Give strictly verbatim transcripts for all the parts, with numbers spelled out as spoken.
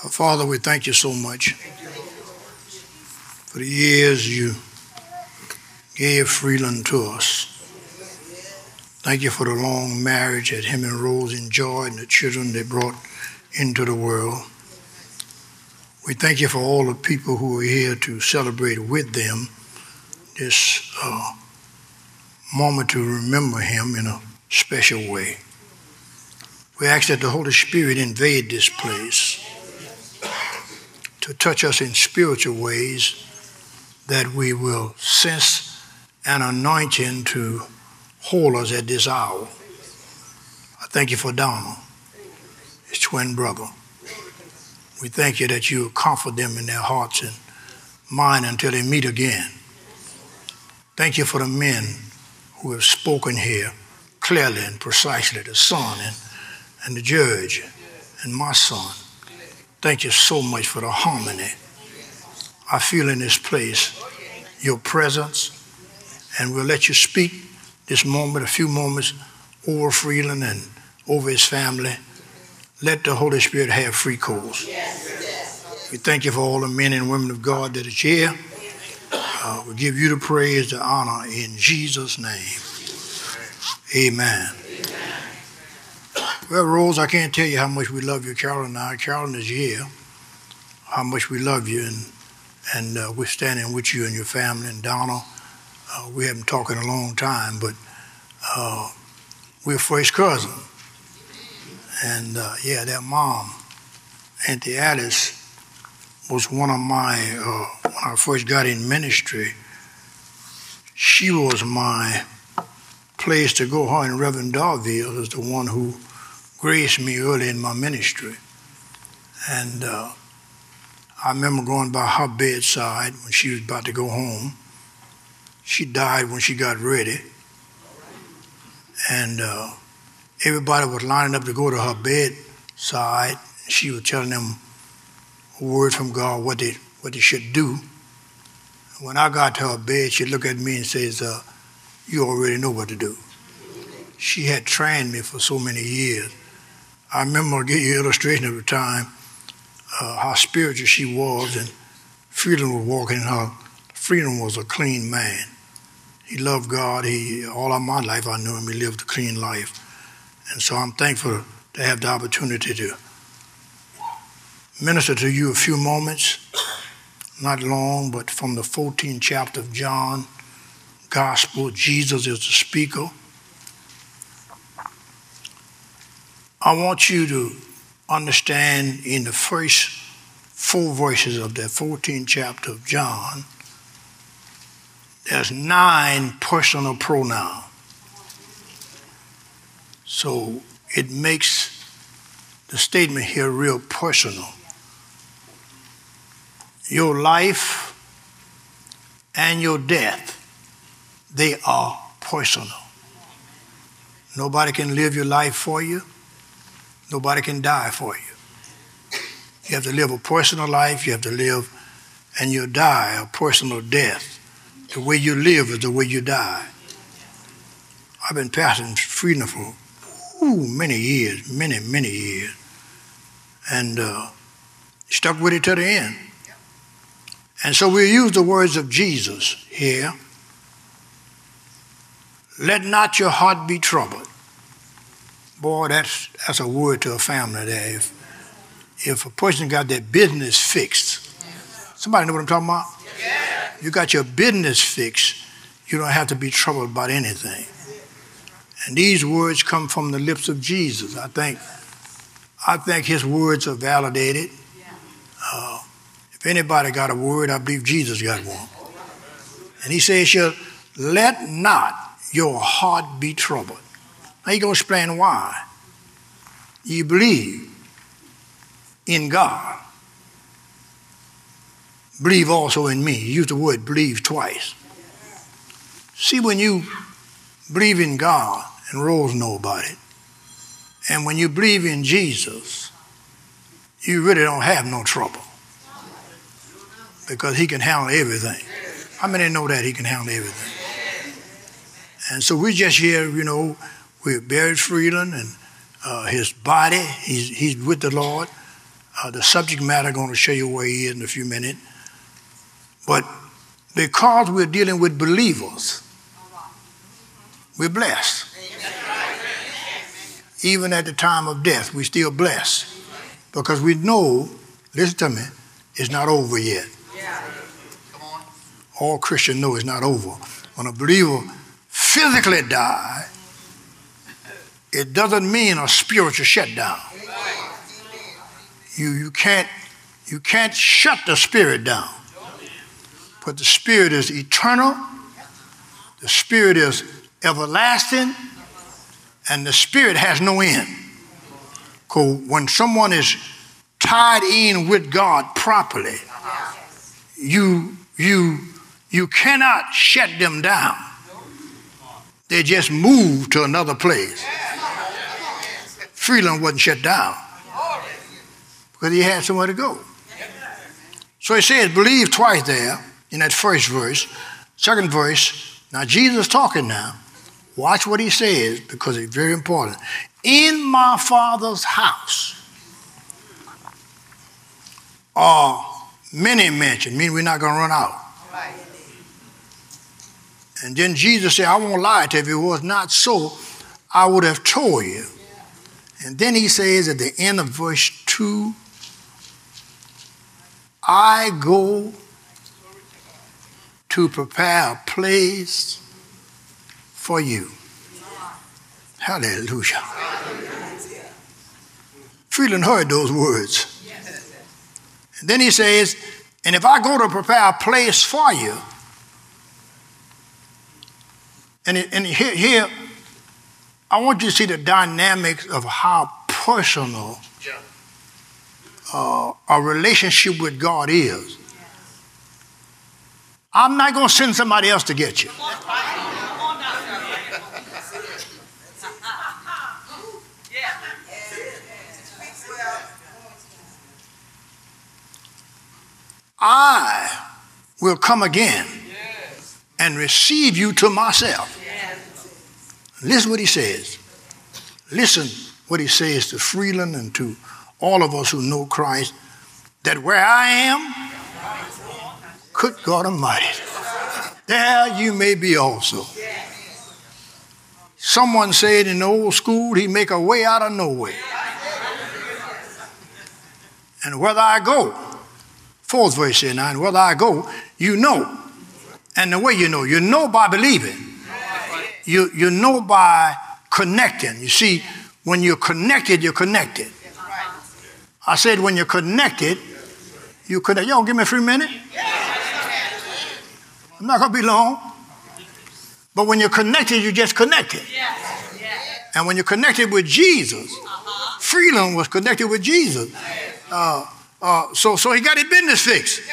Uh, Father, we thank you so much for the years you gave Freeland to us. Thank you for the long marriage that him and Rose enjoyed and the children they brought into the world. We thank you for all the people who are here to celebrate with them this uh, moment to remember him in a special way. We ask that the Holy Spirit invade this place to touch us in spiritual ways, that we will sense an anointing to hold us at this hour. I thank you for Donald, his twin brother. We thank you that you comfort them in their hearts and mind until they meet again. Thank you for the men who have spoken here clearly and precisely, the son and, and the judge and my son. Thank you so much for the harmony. I feel in this place your presence, and we'll let you speak this moment, a few moments, over Freeland and over his family. Let the Holy Spirit have free course. We thank you for all the men and women of God that is here. Uh, we give you the praise, the honor in Jesus' name. Amen. Well, Rose, I can't tell you how much we love you, Carolyn and I. Carolyn is here. How much we love you, and and uh, we're standing with you and your family. And Donald, uh, we haven't talked in a long time, but uh, we're first cousin. And uh, yeah, that mom, Auntie Alice, was one of my, uh, when I first got in ministry, she was my place to go. Her and Reverend Darville is the one who graced me early in my ministry. And uh, I remember going by her bedside when she was about to go home. She died when she got ready. And uh, everybody was lining up to go to her bedside. She was telling them a word from God, what they what they should do. When I got to her bed, she'd look at me and says, uh, you already know what to do. She had trained me for so many years. I remember, I'll give you an illustration of the time, uh, how spiritual she was, and Freeland was walking in her. Freeland was a clean man. He loved God. He, all of my life I knew him, he lived a clean life. And so I'm thankful to have the opportunity to minister to you a few moments, not long, but from the fourteenth chapter of John, Gospel. Jesus is the speaker. I want you to understand in the first four verses of that fourteenth chapter of John, there's nine personal pronouns. So it makes the statement here real personal. Your life and your death, they are personal. Nobody can live your life for you. Nobody can die for you. You have to live a personal life. You have to live, and you die a personal death. The way you live is the way you die. I've been pastoring Freedom for ooh, many years, many, many years. And uh, stuck with it to the end. And so we use the words of Jesus here. Let not your heart be troubled. Boy, that's that's a word to a family there. If, if a person got their business fixed, somebody know what I'm talking about? Yeah. You got your business fixed, you don't have to be troubled about anything. And these words come from the lips of Jesus. I think, I think his words are validated. Uh, if anybody got a word, I believe Jesus got one. And he says here, let not your heart be troubled. Now he's going to explain why. You believe in God. Believe also in me. He used the word believe twice. See, when you believe in God, and Rose know about it, and when you believe in Jesus, you really don't have no trouble. Because he can handle everything. How many know that he can handle everything? And so we're just here, you know, we buried Freeland and uh, his body, he's, he's with the Lord. Uh, the subject matter I'm going to show you where he is in a few minutes. But because we're dealing with believers, we're blessed. Even at the time of death, we're still blessed. Because we know, listen to me, it's not over yet. All Christians know it's not over. When a believer physically dies, it doesn't mean a spiritual shutdown. You, you, can't, you can't shut the spirit down. But the spirit is eternal, the spirit is everlasting, and the spirit has no end. Because when someone is tied in with God properly, you, you, you cannot shut them down. They just move to another place. Freeland wasn't shut down because he had somewhere to go. So he says, believe twice there in that first verse. Second verse, now Jesus talking now. Watch what he says because it's very important. In my Father's house are many mansions, meaning we're not going to run out. And then Jesus said, I won't lie to you. If it was not so, I would have told you. And then he says at the end of verse two, I go to prepare a place for you. Hallelujah. Freeland heard those words. And then he says, and if I go to prepare a place for you, and, it, and here, here, I want you to see the dynamics of how personal uh, our relationship with God is. I'm not going to send somebody else to get you. I will come again and receive you to myself. Listen what he says. Listen what he says to Freeland and to all of us who know Christ, that where I am, good God Almighty, there you may be also. Someone said in the old school, he make a way out of no way. And whether I go, fourth verse here now, and whether I go, you know. And the way you know, you know by believing. You, you know by connecting. You see, when you're connected, you're connected. I said when you're connected, you connect. Y'all give me a free minute? I'm not going to be long. But when you're connected, you're just connected. And when you're connected with Jesus, Freeland was connected with Jesus. Uh, uh, so, so he got his business fixed.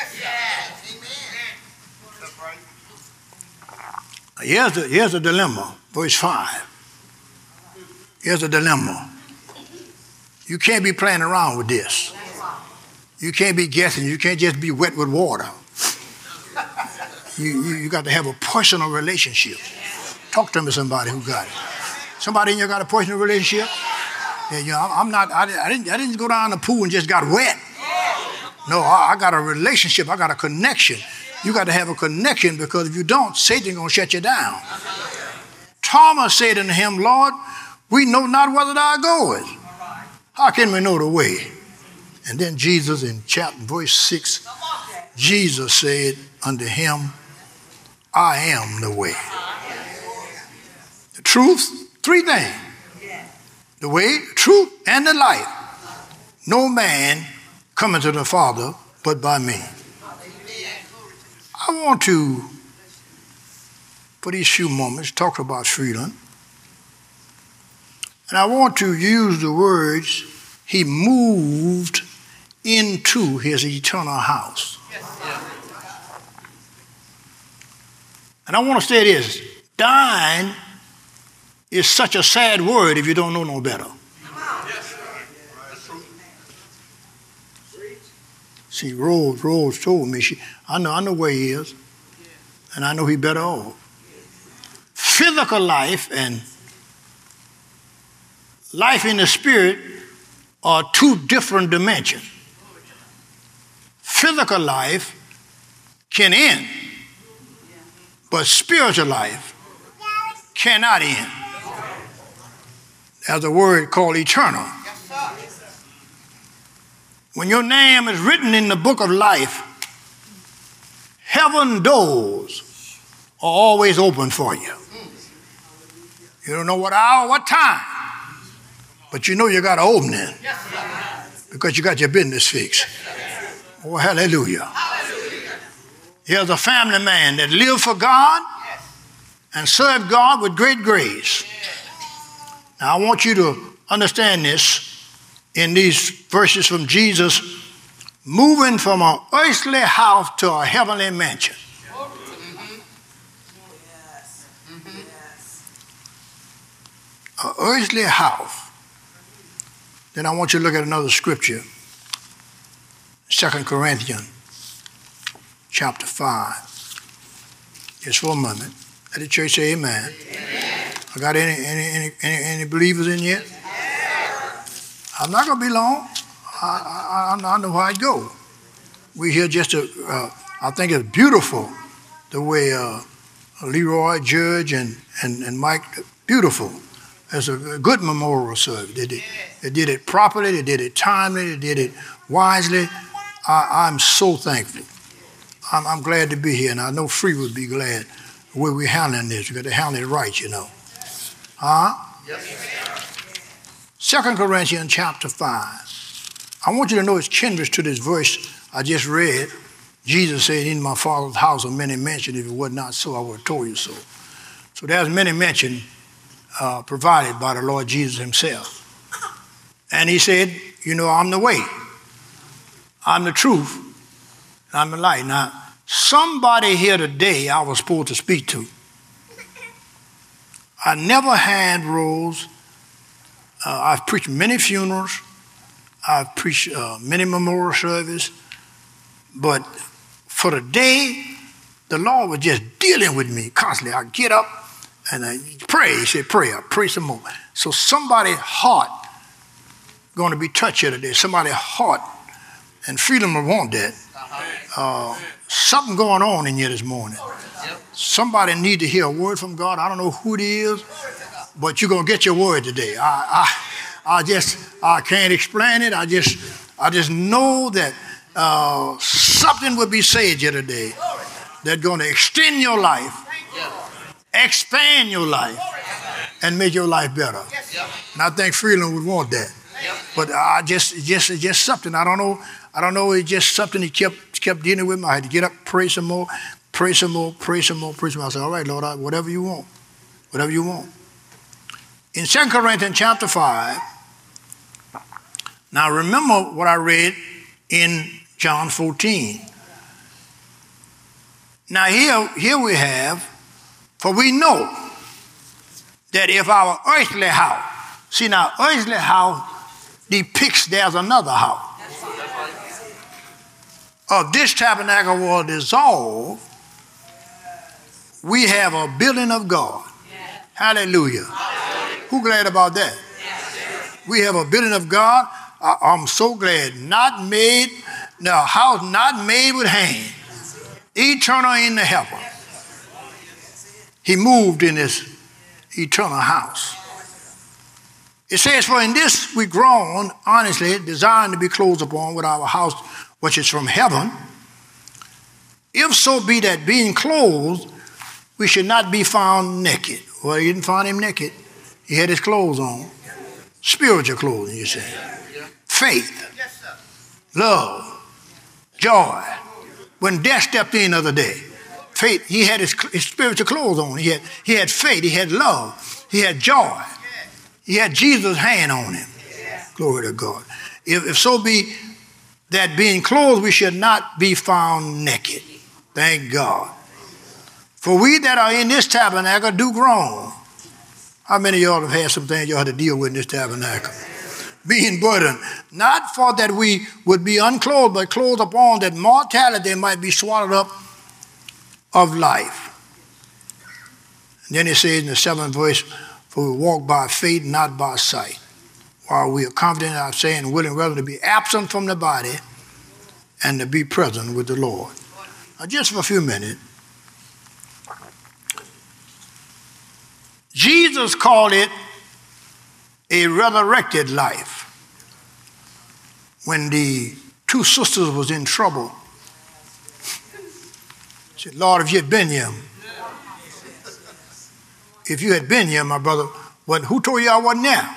Here's the, here's the dilemma, verse five. Here's the dilemma. You can't be playing around with this. You can't be guessing. You can't just be wet with water. You, you, you got to have a personal relationship. Talk to me, somebody who got it. Somebody in here got a personal relationship? Yeah, you know, I'm not, I, I, didn't, I didn't go down the pool and just got wet. No, I, I got a relationship. I got a connection. You got to have a connection because if you don't, Satan's going to shut you down. Thomas said unto him, Lord, we know not whither thou goest. How can we know the way? And then Jesus in chapter verse six, Jesus said unto him, I am the way. The truth, three things. The way, the truth, and the life. No man cometh to the Father but by me. I want to, for these few moments, talk about Freeland. And I want to use the words, he moved into his eternal house. And I want to say this, dying is such a sad word if you don't know no better. See, Rose, Rose told me, she, I know, I know where he is, and I know he better off. Physical life and life in the spirit are two different dimensions. physical life can end, but spiritual life cannot end. There's a word called eternal. When your name is written in the book of life, heaven doors are always open for you. You don't know what hour, what time, but you know you got to open it because you got your business fixed. Oh, hallelujah. Here's a family man that lived for God and served God with great grace. Now, I want you to understand this in these verses from Jesus, moving from an earthly house to a heavenly mansion. An earthly house. Then I want you to look at another scripture, Second Corinthians chapter five. Just for a moment. Let the church say amen. Amen. I got any any any any, any believers in yet? I'm not going to be long. I, I, I know how it goes. We're here just to, uh, I think it's beautiful the way uh, Leroy, Judge, and, and, and Mike, beautiful. It's a good memorial service. They did, they did it properly, they did it timely, they did it wisely. I, I'm so thankful. I'm, I'm glad to be here, and I know Free would be glad the way we're handling this. We've got to handle it right, you know. Huh? Yes. Second Corinthians chapter five. I want you to know it's kindred to this verse I just read. Jesus said, in my Father's house are many mansions. If it were not so, I would have told you so. So there's many mansions uh, provided by the Lord Jesus himself. And he said, you know, I'm the way. I'm the truth. I'm the light. Now, somebody here today I was supposed to speak to. I never had roles. Uh, I've preached many funerals. I've preached uh, many memorial services. But for the day, the Lord was just dealing with me constantly. I get up and I pray. He said, pray. I pray some more. So somebody's heart going to be touched here today. Somebody's heart and freedom will want that. Uh, something going on in you this morning. Somebody need to hear a word from God. I don't know who it is, but you're going to get your word today. I, I, I just, I can't explain it. I just, I just know that uh, something will be said here today that's going to extend your life, expand your life, and make your life better. And I think Freeland would want that. But I just, just, it's just something. I don't know. I don't know. It's just something he kept, kept dealing with me. I had to get up, pray some more, pray some more, pray some more, pray some more. I said, all right, Lord, I, whatever you want, whatever you want. In Second Corinthians chapter five, now remember what I read in John fourteen. Now here, here we have, for we know that if our earthly house, see now, earthly house depicts there's another house. Of this tabernacle will dissolve, we have a building of God. Hallelujah. Who glad about that? We have a building of God. I, I'm so glad. Not made, no house not made with hand. Eternal in the heaven. He moved in this eternal house. It says, for in this we groan, honestly, desiring to be closed upon with our house, which is from heaven. If so be that being clothed, we should not be found naked. Well, he didn't find him naked. He had his clothes on. Spiritual clothing, you say. Faith, love, joy. When death stepped in the other day, faith, he had his, his spiritual clothes on. He had, he had faith, he had love, he had joy. He had Jesus' hand on him. Glory to God. If, if so be that being clothed, we should not be found naked. Thank God. For we that are in this tabernacle do groan. How many of y'all have had some things y'all had to deal with in this tabernacle? Being burdened, not for that we would be unclothed, but clothed upon that mortality might be swallowed up of life. And then it says in the seventh verse, for we walk by faith, not by sight. While we are confident in our saying, willing rather to be absent from the body and to be present with the Lord. Now, just for a few minutes, Jesus called it a resurrected life. When the two sisters was in trouble, he said, Lord, if you had been here, if you had been here, my brother, what, who told you I wasn't there?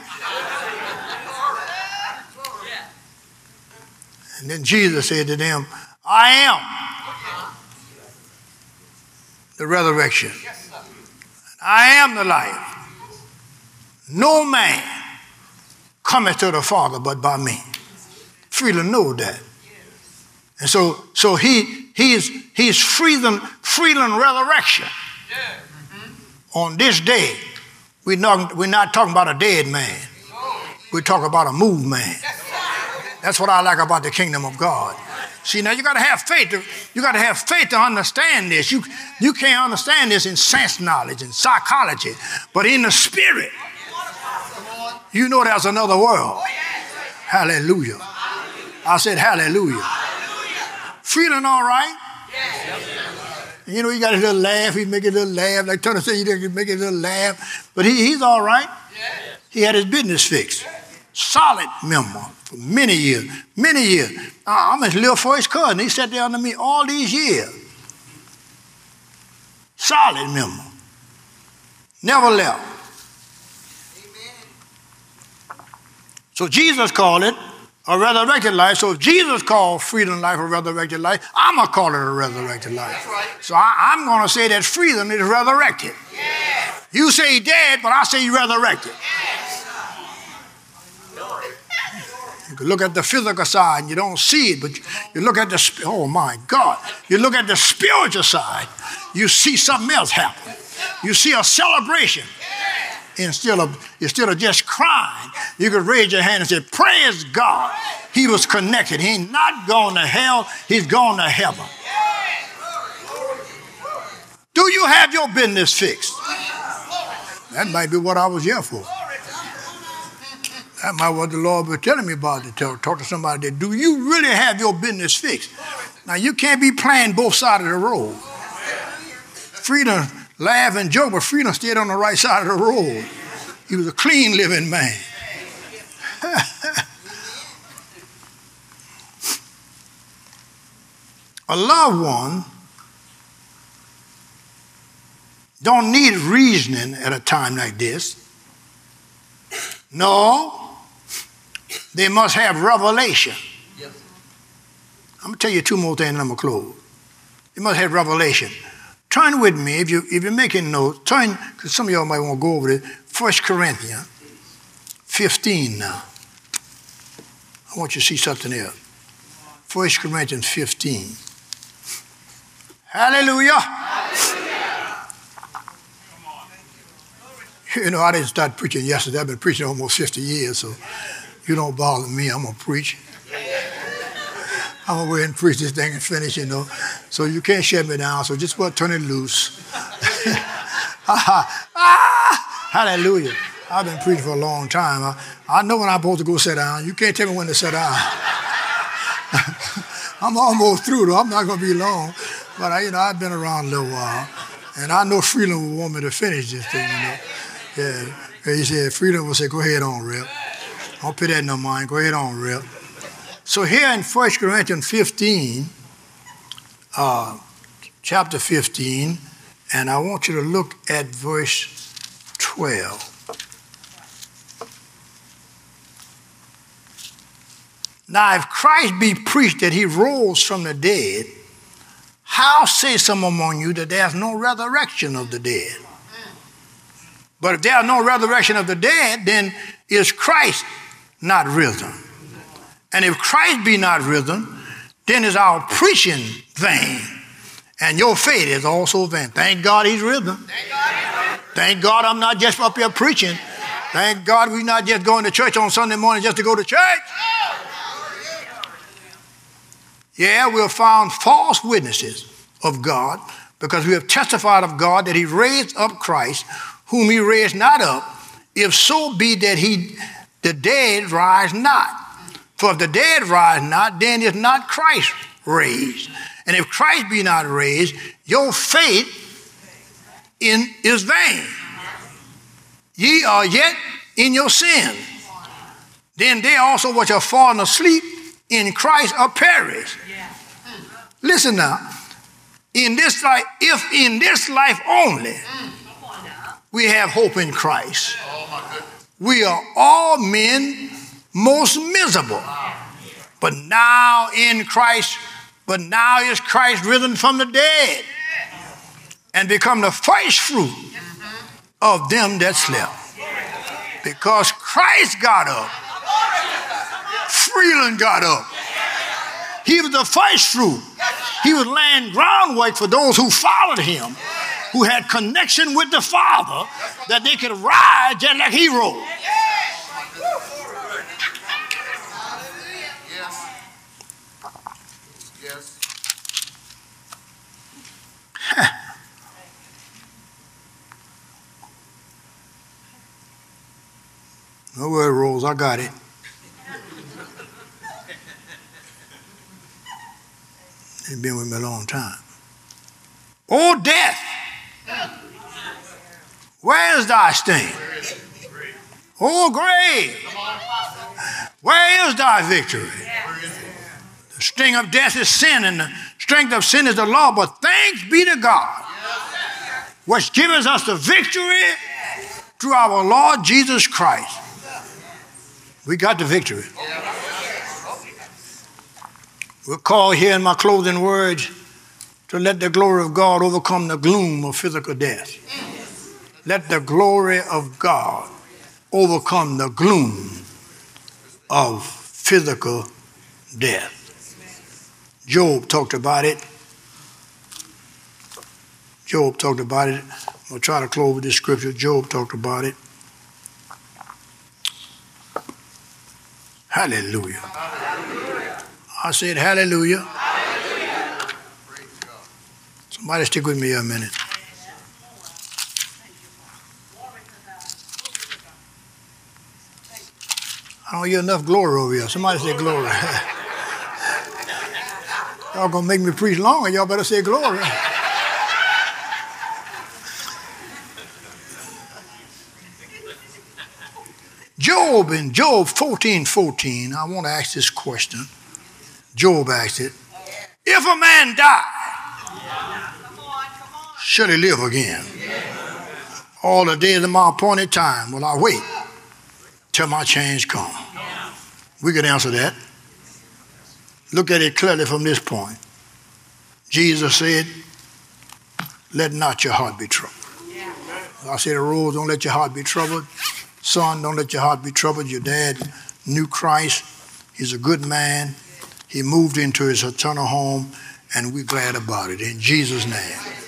And then Jesus said to them, I am the resurrection. I am the life. No man cometh to the Father but by me. Freeland know that. And so so he he's he's Freeland, Freeland resurrection. On this day, we're not, we're not talking about a dead man. We're talking about a moved man. That's what I like about the kingdom of God. See, now you got to have faith. To, you got to have faith to understand this. You, you can't understand this in sense knowledge and psychology, but in the spirit, you know there's another world. Hallelujah. I said hallelujah. Feeling all right? You know, he got a little laugh. He make a little laugh. Like Tony said, he make a little laugh. But he, he's all right. He had his business fixed. Solid member for many years. Many years. I'm his little first cousin. He sat there under me all these years. Solid member. Never left. So Jesus called it a resurrected life. So if Jesus called freedom life a resurrected life, I'm going to call it a resurrected life. Right. So I, I'm going to say that freedom is resurrected. Yes. You say dead, but I say resurrected. Yes. You can look at the physical side and you don't see it, but you, you look at the, oh my God, you look at the spiritual side, you see something else happen. You see a celebration. Instead of, instead of just crying, you could raise your hand and say, praise God. He was connected. He ain't not gone to hell. He's gone to heaven. Do you have your business fixed? That might be what I was here for. That might be what the Lord was telling me about to tell, talk to somebody that, do you really have your business fixed? Now, you can't be playing both sides of the road. Freedom, laugh and joke, but Freedom stayed on the right side of the road. He was a clean living man. A loved one don't need reasoning at a time like this. No, they must have revelation. I'm going to tell you two more things and I'm going to close. They must have revelation. Turn with me, if, you, if you're making notes, turn, because some of y'all might want to go over it, First Corinthians fifteen now. I want you to see something else. First Corinthians fifteen. Hallelujah. Hallelujah. You know, I didn't start preaching yesterday. I've been preaching almost fifty years, so you don't bother me. I'm going to preach. I'm going to go ahead and preach this thing and finish, you know. So you can't shut me down, so just well, turn it loose. ah, hallelujah. I've been preaching for a long time. I, I know when I'm supposed to go sit down. You can't tell me when to sit down. I'm almost through, though. I'm not going to be long. But, I, you know, I've been around a little while. And I know Freedom will want me to finish this thing, you know. Yeah. He said, Freedom will say, go ahead on, Rip. Don't put that in no mind. Go ahead on, Rip. So here in First Corinthians fifteen, uh, chapter fifteen, and I want you to look at verse twelve. Now, if Christ be preached that he rose from the dead, how say some among you that there's no resurrection of the dead? But if there's no resurrection of the dead, then is Christ not risen? And if Christ be not risen, then is our preaching vain, and your faith is also vain. Thank God he's risen. Thank God, Thank God I'm not just up here preaching. Thank God we're not just going to church on Sunday morning just to go to church. Yeah, we have found false witnesses of God because we have testified of God that he raised up Christ, whom he raised not up, if so be that he the dead rise not. For if the dead rise not, then is not Christ raised. And if Christ be not raised, your faith in is vain. Ye are yet in your sin. Then they also which are fallen asleep in Christ are perished. Listen now. In this life, if in this life only we have hope in Christ, we are all men most miserable. But now in Christ, but now is Christ risen from the dead and become the first fruit of them that slept. Because Christ got up, Freeland got up. He was the first fruit. He was laying groundwork for those who followed him, who had connection with the Father, that they could rise just like he rose. Yes. No word, Rose, I got it. They've been with me a long time. Oh, death, where is thy sting? Oh, grave, where is thy victory? The sting of death is sin, and the strength of sin is the law. But thanks be to God, which gives us the victory through our Lord Jesus Christ. We got the victory. We're called here in my closing words to let the glory of God overcome the gloom of physical death. Let the glory of God overcome the gloom of physical death. Job talked about it. Job talked about it. I'm going to try to close with this scripture. Job talked about it. Hallelujah. Hallelujah. I said hallelujah. Hallelujah. Somebody stick with me here a minute. I don't hear enough glory over here. Somebody say glory. Y'all gonna make me preach longer. Y'all better say glory. Job, in Job fourteen fourteen, I want to ask this question. Job asked it. If a man die, shall he live again? All the days of my appointed time will I wait till my change come. We could answer that. Look at it clearly from this point. Jesus said, let not your heart be troubled. I said, Rose, don't let your heart be troubled. Son, don't let your heart be troubled. Your dad knew Christ. He's a good man. He moved into his eternal home, and we're glad about it. In Jesus' name.